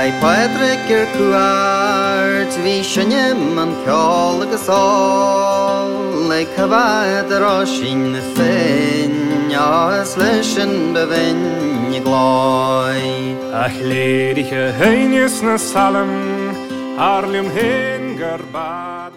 Patrick Cuart, vi sjønje man kjall gasol, like havad roshin fin, ja slushen beven gloi. Ach ledige heines na salem, Arlium hen garba.